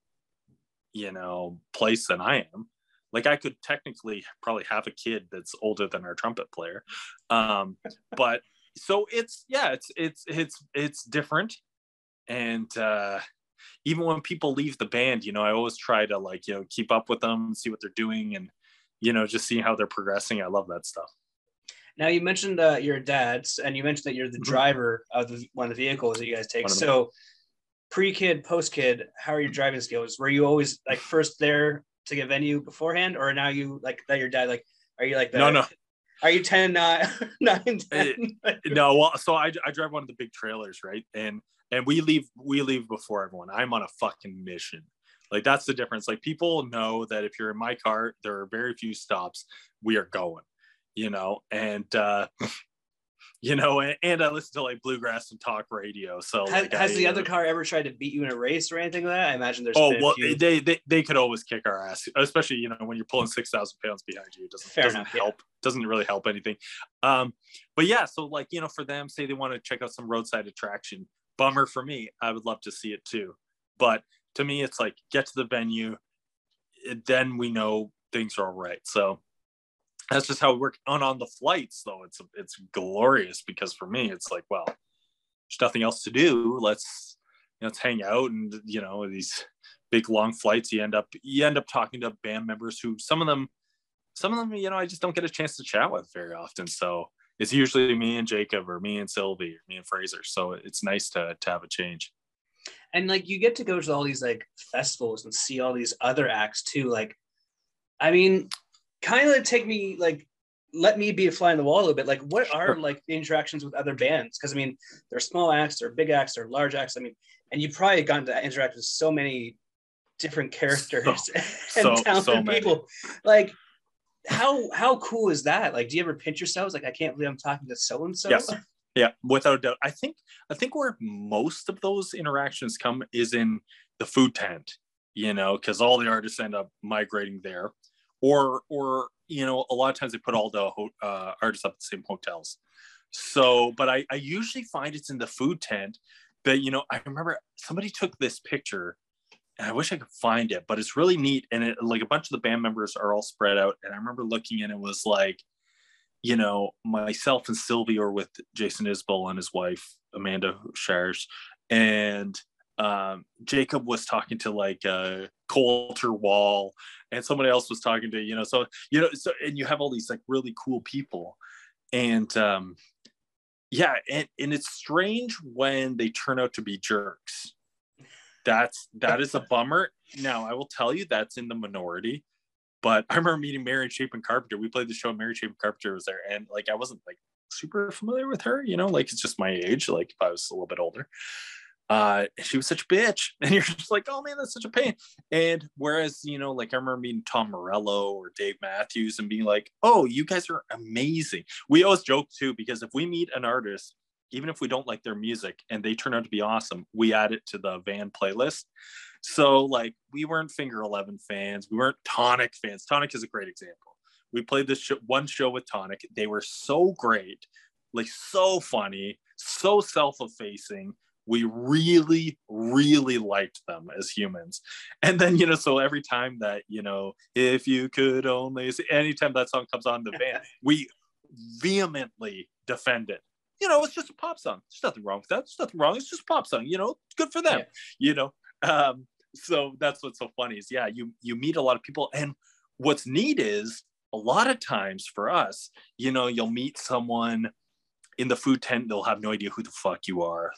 place than I am. Like I could technically probably have a kid that's older than our trumpet player. But so it's different. And even when people leave the band, I always try to keep up with them, see what they're doing, and, just see how they're progressing. I love that stuff. Now you mentioned your dad's, and you mentioned that you're the driver of one of the vehicles that you guys take. So pre-kid, post-kid, how are your driving skills? Were you always first there to get venue beforehand, or now you that your dad, are you no. Are you 10, 9, 10? No, well, so I drive one of the big trailers, right? And we leave before everyone. I'm on a fucking mission. Like that's the difference. Like people know that if you're in my car, there are very few stops. We are going, and and I listen to bluegrass and talk radio. So has the other car ever tried to beat you in a race or anything like that? I imagine there's they could always kick our ass, especially when you're pulling 6,000 pounds behind you. It doesn't help. Doesn't really help anything. But yeah, so for them, say they want to check out some roadside attraction. Bummer for me. I would love to see it too, but to me, it's get to the venue, then we know things are all right. So that's just how we work on the flights, though. It's glorious because for me, it's well, there's nothing else to do. Let's hang out, and these big long flights, you end up talking to band members who some of them, I just don't get a chance to chat with very often. So it's usually me and Jacob, or me and Sylvie, or me and Fraser. So it's nice to have a change. And you get to go to all these festivals and see all these other acts too. Kind of take me let me be a fly on the wall a little bit. What are the interactions with other bands? Because they're small acts, they're big acts, they're large acts. And you probably gotten to interact with so many different characters and talented people. How cool is that? Do you ever pinch yourselves? I can't believe I'm talking to so and so. Yes. Yeah, without a doubt. I think where most of those interactions come is in the food tent, because all the artists end up migrating there. Or a lot of times they put all the artists up at the same hotels. So, but I usually find it's in the food tent. But I remember somebody took this picture, and I wish I could find it, but it's really neat. And it a bunch of the band members are all spread out. And I remember looking, and it was myself and Sylvie are with Jason Isbell and his wife Amanda Shires, and Jacob was talking to Coulter Wall, and somebody else was talking to so and you have all these really cool people, and and it's strange when they turn out to be jerks. That is a bummer. Now I will tell you that's in the minority, but I remember meeting Mary Chapin Carpenter. We played the show, Mary Chapin Carpenter was there, and I wasn't super familiar with her, it's just my age, if I was a little bit older. She was such a bitch, and you're just oh man, that's such a pain. And whereas I remember meeting Tom Morello or Dave Matthews and being oh, you guys are amazing. We always joke too, because if we meet an artist, even if we don't like their music and they turn out to be awesome, we add it to the van playlist. So we weren't Finger 11 fans, we weren't Tonic fans. Tonic is a great example. We played this one show with Tonic. They were so great, so funny, so self-effacing. We really, really liked them as humans. And then, so every time that, if you could only see, anytime that song comes on the band, we vehemently defend it. It's just a pop song. There's nothing wrong with that. There's nothing wrong. It's just a pop song, good for them, so that's what's so funny is, you meet a lot of people. And what's neat is a lot of times for us, you'll meet someone in the food tent, they'll have no idea who the fuck you are.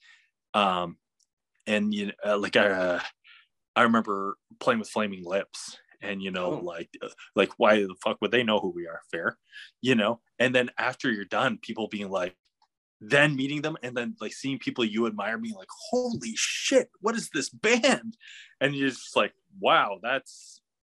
And I remember playing with Flaming Lips, and why the fuck would they know who we are? Fair, and then after you're done, people being then meeting them, and then seeing people you admire being holy shit, what is this band? And you're just wow, that's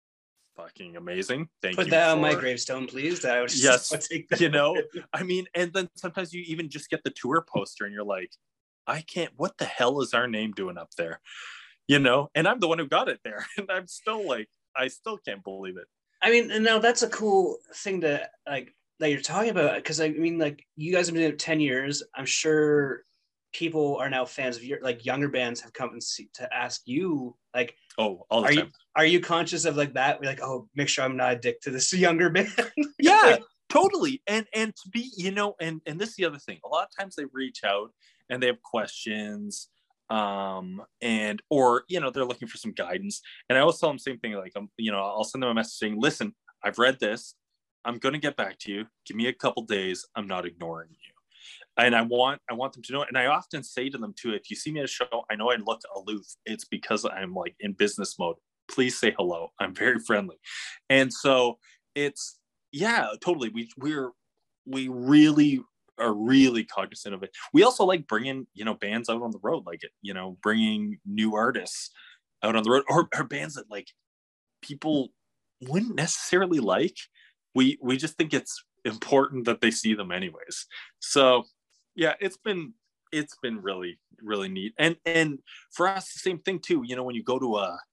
fucking amazing. Thank Put you. that on my gravestone, please. That I would yes, take that. you know, I mean, and then sometimes you even just get the tour poster and you're like, I can't, what the hell is our name doing up there? You know, and I'm the one who got it there. And I'm still like, I still can't believe it. I mean, and now that's a cool thing to like that you're talking about, because I mean, like, you guys have been doing it 10 years. I'm sure people are now fans of your, like, younger bands have come and to ask you, like, oh, all the are time. Are you conscious of like that? We're like, oh, make sure I'm not addicted to this younger band. Yeah, like, totally. And to be, you know, and this is the other thing. A lot of times they reach out and they have questions, and or, you know, they're looking for some guidance. And I always tell them the same thing, like, you know, I'll send them a message saying, listen, I've read this. I'm going to get back to you. Give me a couple days. I'm not ignoring you. And I want them to know it. And I often say to them too, if you see me at a show, I know I look aloof. It's because I'm like in business mode. Please say hello. I'm very friendly. And so it's, yeah, totally. We really are really cognizant of it. We also like bringing, you know, bands out on the road, like, you know, bringing new artists out on the road, or bands that like people wouldn't necessarily like. We just think it's important that they see them anyways. So yeah, it's been really, really neat. And for us, the same thing too. You know, when you go to a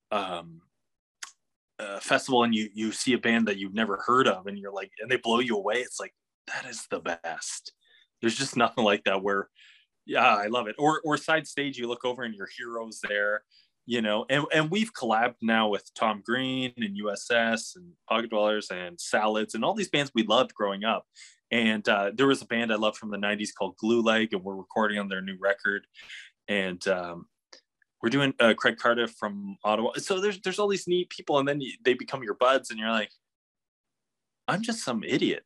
festival and you see a band that you've never heard of, and you're like, and they blow you away, it's like, that is the best. There's just nothing like that, where, yeah, I love it. Or side stage, you look over and your heroes there, you know. And we've collabed now with Tom Green and USS and Pocket Dwellers and Salads and all these bands we loved growing up. And there was a band I loved from the 90s called Glue Leg, and we're recording on their new record. And we're doing Craig Cardiff from Ottawa. So there's all these neat people, and then they become your buds, and you're like, I'm just some idiot.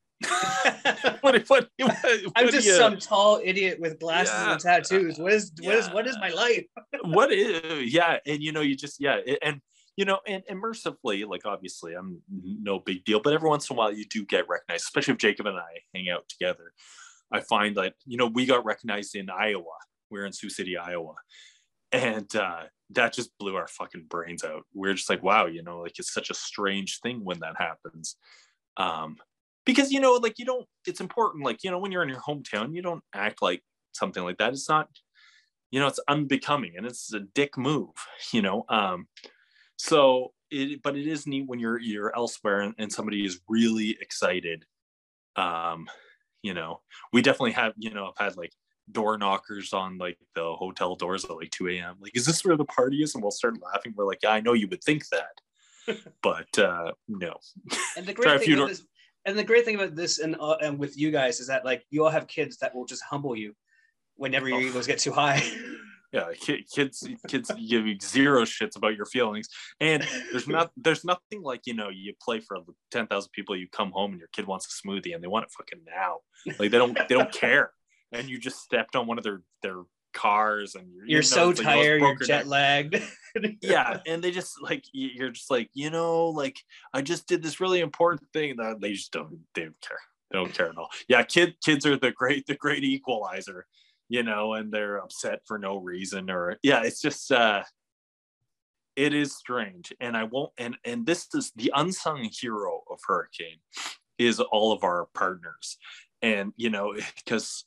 what I'm just some tall idiot with glasses and tattoos. What is my life? What is, yeah. And you know, you just, yeah. And you know, and mercifully, like, obviously I'm no big deal, but every once in a while you do get recognized, especially if Jacob and I hang out together. I find that, you know, we got recognized in Iowa. We're in Sioux City, Iowa. And that just blew our fucking brains out. We're just like, wow, you know, like, it's such a strange thing when that happens. Because, you know, like, you don't, it's important, like, you know, when you're in your hometown, you don't act like something like that. It's not, you know, it's unbecoming, and it's a dick move, you know. So but it is neat when you're elsewhere and somebody is really excited. You know, we definitely have, you know, I've had like door knockers on like the hotel doors at like 2 a.m. Like, is this where the party is? And we'll start laughing. We're like, yeah, I know you would think that, but no. And the great thing about this and with you guys is that, like, you all have kids that will just humble you whenever your egos get too high. Yeah, kids give you zero shits about your feelings, and there's nothing like, you know, you play for 10,000 people, you come home and your kid wants a smoothie and they want it fucking now. Like, they don't care, and you just stepped on one of their cars, and you're so tired, you're jet lagged. Yeah, and they just like, you're just like, you know, like, I just did this really important thing that they just don't care at all. Yeah, kids are the great equalizer, you know, and they're upset for no reason, or yeah, it's just it is strange. And I won't, and this is the unsung hero of Hurricane, is all of our partners. And, you know, because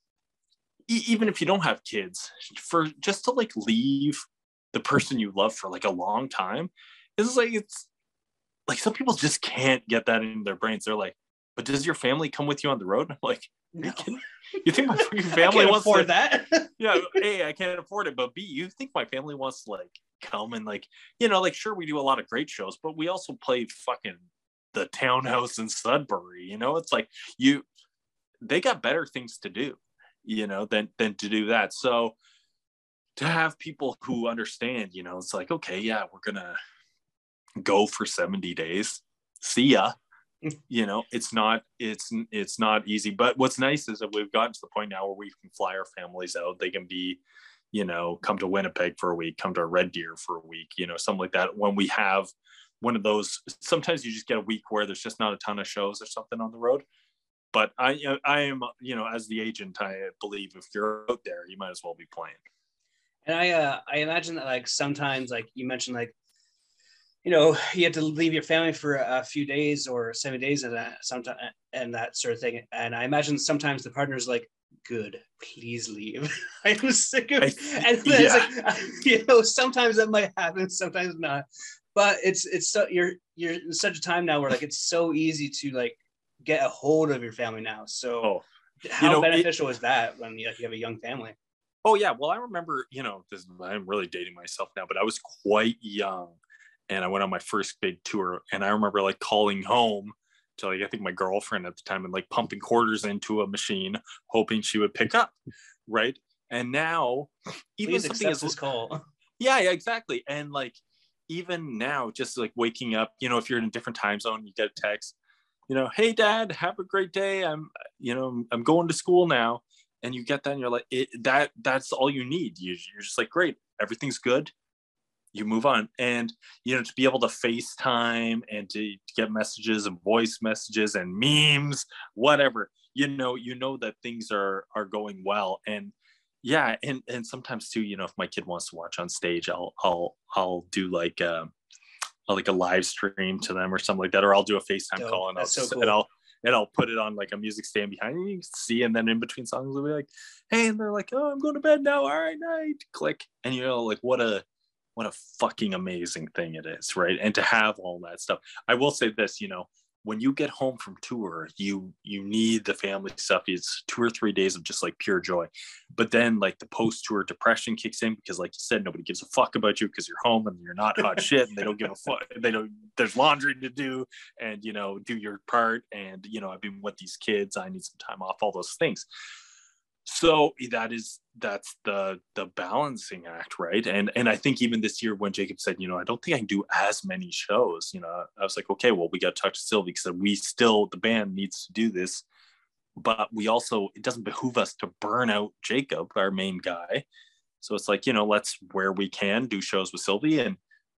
even if you don't have kids, for just to like leave the person you love for like a long time, it's like some people just can't get that in their brains. They're like, but does your family come with you on the road? I'm like, no. You think my fucking family wants to afford that? Yeah, A, I can't afford it, but B, you think my family wants to like come and like, you know, like, sure, we do a lot of great shows, but we also play fucking the Townhouse in Sudbury, you know. It's like, they got better things to do, you know, than to do that. So to have people who understand, you know, it's like, okay, yeah, we're gonna go for 70 days, see ya. You know, it's not easy, but what's nice is that we've gotten to the point now where we can fly our families out. They can be, you know, come to Winnipeg for a week, come to Red Deer for a week, you know, something like that. When we have one of those, sometimes you just get a week where there's just not a ton of shows or something on the road. But I am, you know, as the agent, I believe if you're out there, you might as well be playing. And I imagine that, like, sometimes, like you mentioned, like you have to leave your family for a few days or 7 days and that sometimes and that sort of thing. And I imagine sometimes the partner's like, good, please leave. I'm sick of it. And then it's like, sometimes that might happen, sometimes not. But it's so you're in such a time now where like it's so easy to like get a hold of your family now. So how beneficial is that when you have a young family? Oh yeah, well I remember, I'm really dating myself now, but I was quite young and I went on my first big tour, and I remember like calling home to like I think my girlfriend at the time and like pumping quarters into a machine, hoping she would pick up, right? And now, even Please something accept this call. Yeah, exactly. And like even now, just like waking up, if you're in a different time zone, you get a text, hey dad, have a great day. I'm going to school now, and you get that, and you're like, that's all you need. You're just like, great, everything's good. You move on. And to be able to FaceTime and to get messages and voice messages and memes, whatever, that things are going well. And yeah, and sometimes too, if my kid wants to watch on stage, I'll do like a live stream to them or something like that, or I'll do a FaceTime call, and I'll put it on like a music stand behind me, you can see, and then in between songs I'll be like, hey, and they're like, oh, I'm going to bed now, all right, night, click. And like what a fucking amazing thing it is, right? And to have all that stuff. I will say this, when you get home from tour, you need the family stuff. It's 2 or 3 days of just like pure joy. But then like the post-tour depression kicks in because, like you said, nobody gives a fuck about you because you're home and you're not hot shit, and they don't give a fuck. There's laundry to do, and do your part. And I've been with these kids, I need some time off, all those things. So that's the balancing act, right? And I think even this year when Jacob said, I don't think I can do as many shows, I was like, okay, well, we got to talk to Sylvie because the band needs to do this, but it doesn't behoove us to burn out Jacob, our main guy. So it's like, let's, where we can, do shows with Sylvie. And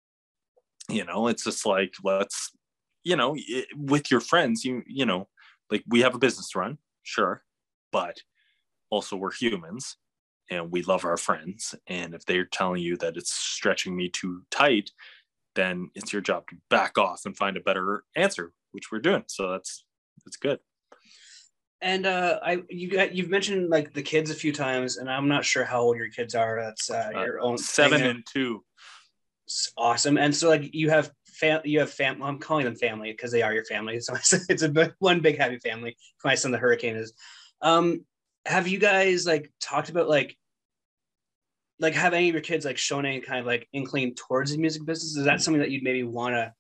it's just like, let's, with your friends, like we have a business to run, sure, but also we're humans and we love our friends. And if they're telling you that it's stretching me too tight, then it's your job to back off and find a better answer, which we're doing. So that's good. And you've mentioned like the kids a few times, and I'm not sure how old your kids are. That's your own 7 and 2. Awesome. And so like you have family. I'm calling them family because they are your family. So it's one big happy family. My son, the Hurricane, is. Have you guys like talked about like have any of your kids like shown any kind of like inkling towards the music business? Is that something that you'd maybe want to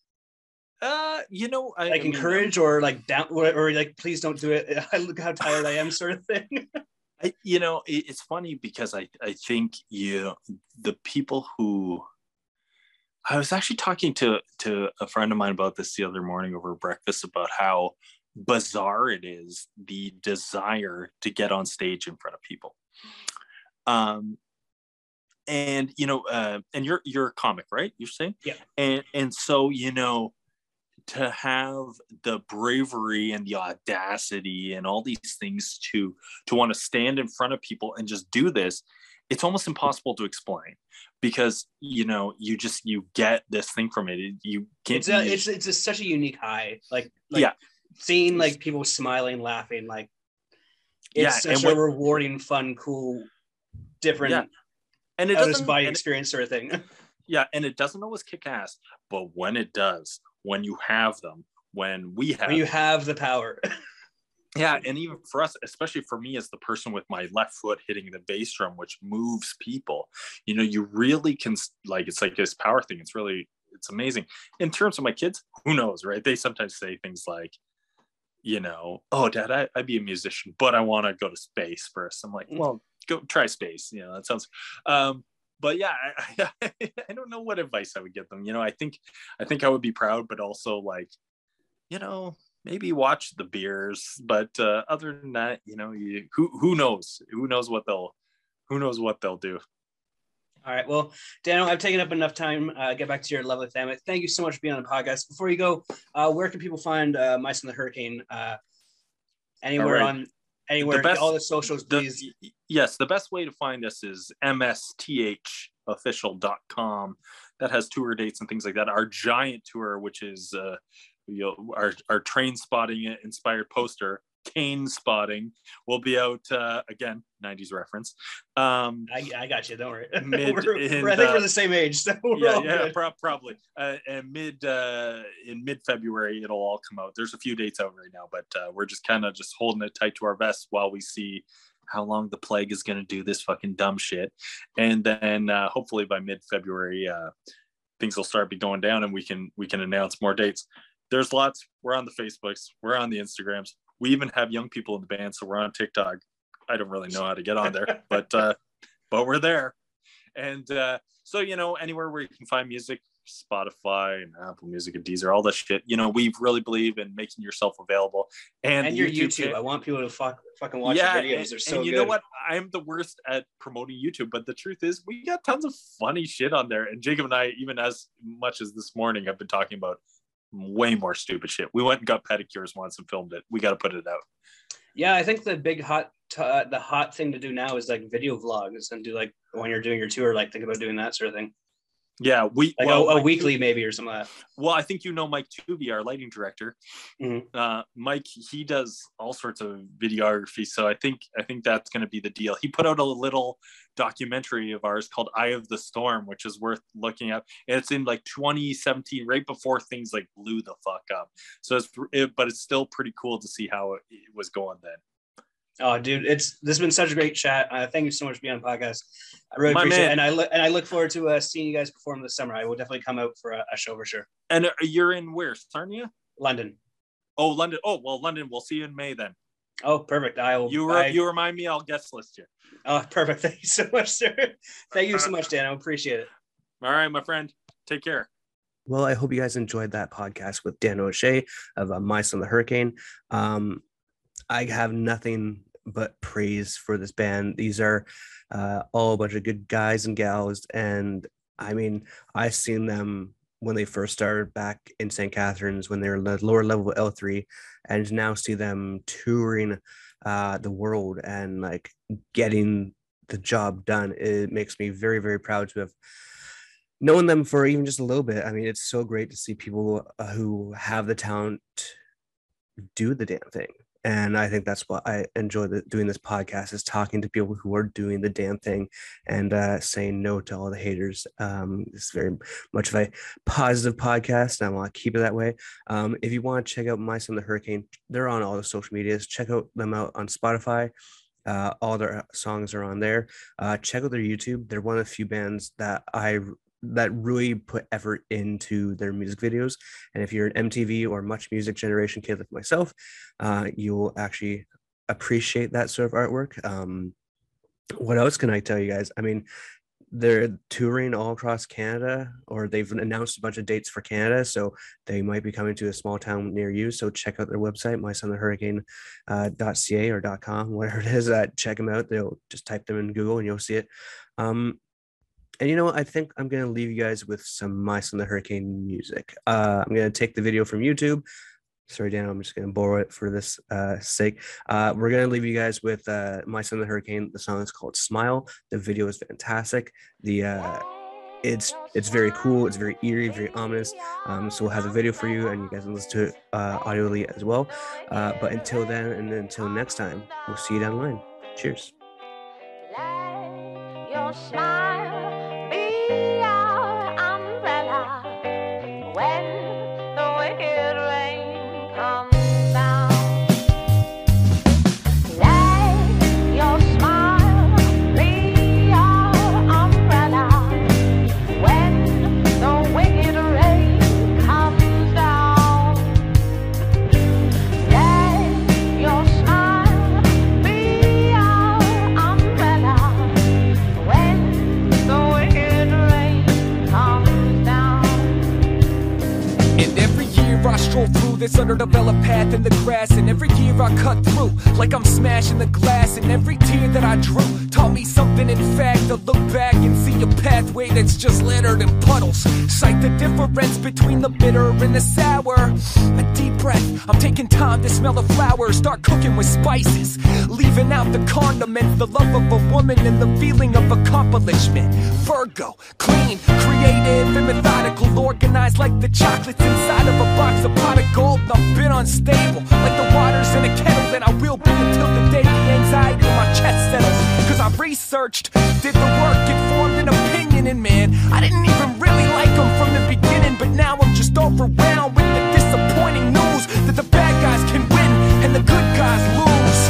encourage or like down or like please don't do it, look how tired I am, sort of thing? It's funny because I think the people who, I was actually talking to a friend of mine about this the other morning over breakfast, about how bizarre it is, the desire to get on stage in front of people. And and you're a comic, right? You're saying? Yeah. And so to have the bravery and the audacity and all these things to want to stand in front of people and just do this, it's almost impossible to explain, because you get this thing from it. You can't. It's such a unique high. Like yeah. Seeing like people smiling, laughing, like it's such a rewarding, fun, cool, different, and it doesn't body experience sort of thing. Yeah, and it doesn't always kick ass, but when it does, when you have them, when you have the power. Yeah, and even for us, especially for me as the person with my left foot hitting the bass drum, which moves people, you really can, like, it's like this power thing. It's amazing. In terms of my kids, who knows, right? They sometimes say things like, oh, Dad, I'd be a musician, but I want to go to space first. I'm like, well, go try space. That sounds, but yeah, I don't know what advice I would give them. I think I would be proud, but also like, maybe watch the beers. But other than that, who knows what they'll do. All right. Well, Daniel, I've taken up enough time. Get back to your lovely family. Thank you so much for being on the podcast. Before you go, where can people find My Son the Hurricane? Anywhere right. Anywhere, all the socials, please. Yes, the best way to find us is msthofficial.com. that has tour dates and things like that. Our giant tour, which is our train spotting inspired poster, Cane Spotting, will be out again, 90s reference. I got you, don't worry. I think we're the same age, so probably. And in mid-February it'll all come out. There's a few dates out right now, but we're just kind of just holding it tight to our vests while we see how long the plague is going to do this fucking dumb shit. And then hopefully by mid-February things will start be going down, and we can announce more dates. There's lots. We're on the Facebooks, we're on the Instagrams. We even have young people in the band, so we're on TikTok. I don't really know how to get on there, but we're there. And so, anywhere where you can find music, Spotify and Apple Music and Deezer, all that shit. We really believe in making yourself available. And your YouTube. I want people to fucking watch your videos. They're so good. And you know what? I'm the worst at promoting YouTube, but the truth is we got tons of funny shit on there. And Jacob and I, even as much as this morning, have been talking about way more stupid shit. We went and got pedicures once and filmed it. We got to put it out. Yeah, I think the big hot thing to do now is like video vlogs, and do like when you're doing your tour, like think about doing that sort of thing. Yeah, a weekly maybe or something like that. Well, I think Mike Tuvey, our lighting director. Mm-hmm. Mike, he does all sorts of videography, so I think that's going to be the deal. He put out a little documentary of ours called Eye of the Storm, which is worth looking at. And it's in like 2017, right before things like blew the fuck up. So but it's still pretty cool to see how it was going then. Oh, dude, this has been such a great chat. Thank you so much for being on the podcast. I really appreciate it, and I look forward to seeing you guys perform this summer. I will definitely come out for a show for sure. And you're in where? Sarnia? London. Oh, London. Oh, well, London. We'll see you in May then. Oh, perfect. You remind me. I'll guest list you. Oh, perfect. Thank you so much, sir. Thank you so much, Dan. I appreciate it. All right, my friend. Take care. Well, I hope you guys enjoyed that podcast with Dan O'Shea of My Son the Hurricane. I have nothing but praise for this band. These are all a bunch of good guys and gals. And I mean, I've seen them when they first started back in St. Catharines, when they were the lower level of L3, and now see them touring the world and like getting the job done. It makes me very, very proud to have known them for even just a little bit. I mean, it's so great to see people who have the talent do the damn thing. And I think that's what I enjoy doing this podcast, is talking to people who are doing the damn thing and saying no to all the haters. It's very much of a positive podcast, and I want to keep it that way. If you want to check out My Son the Hurricane, they're on all the social medias. Check them out on Spotify. All their songs are on there. Check out their YouTube. They're one of the few bands that really put effort into their music videos. And if you're an MTV or Much Music generation kid like myself, you will actually appreciate that sort of artwork. What else can I tell you guys? I mean, they're touring all across Canada, or they've announced a bunch of dates for Canada, so they might be coming to a small town near you. So check out their website, mysonthehurricane.ca or .com, whatever it is. Check them out. They'll just type them in Google and you'll see it. And you know what? I think I'm going to leave you guys with some My Son the Hurricane music. I'm going to take the video from YouTube. Sorry, Dan, I'm just going to borrow it for this sake. We're going to leave you guys with My Son the Hurricane. The song is called Smile. The video is fantastic. It's very cool. It's very eerie, very ominous. So we'll have the video for you, and you guys can listen to it audibly as well. But until then, and until next time, we'll see you down the line. Cheers. Let your smile be our umbrella when the wicked rain comes down. Let your smile be our umbrella when the wicked rain comes down. Let your smile be our umbrella when the wicked rain comes down. And every year I stroll through this underdeveloped path in the grass, and every year I cut through like I'm smashing the glass, and every tear that I drew taught me something. In fact, I look back and see a path highway that's just littered in puddles. Sight the difference between the bitter and the sour. A deep breath, I'm taking time to smell the flowers. Start cooking with spices, leaving out the condiments. The love of a woman and the feeling of accomplishment. Virgo, clean, creative and methodical. Organized like the chocolates inside of a box of pot of gold. And I've been unstable, like the waters in a kettle. That I will be until the day the anxiety in my chest settles. Cause I researched, did the work, it formed an opinion. And man, I didn't even really like them from the beginning. But now I'm just overwhelmed with the disappointing news that the bad guys can win and the good guys lose.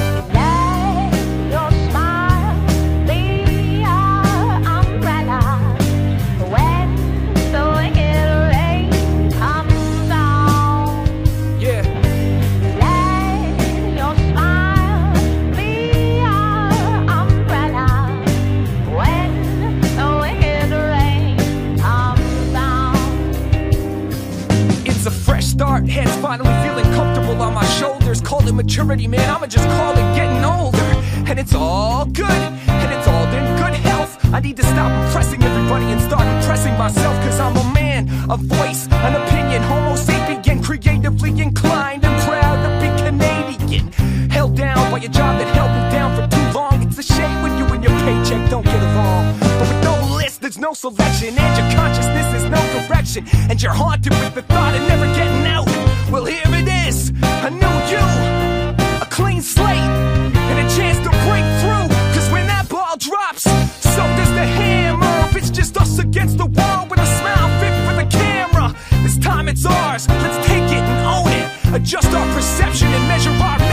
Start, head's finally feeling comfortable on my shoulders. Call it maturity, man, I'ma just call it getting older. And it's all good, and it's all in good health. I need to stop impressing everybody and start impressing myself. Cause I'm a man, a voice, an opinion, homo sapien, creatively inclined and proud to be Canadian. Held down by a job that held me down for too long. It's a shame when you and your paycheck don't get along. But with no list, there's no selection, and your consciousness is no direction. And you're haunted with the thought of never getting out. Well, here it is, a new you, a clean slate, and a chance to break through. Cause when that ball drops, so does the hammer. It's just us against the world with a smile fit for the camera. This time it's ours, let's take it and own it. Adjust our perception and measure our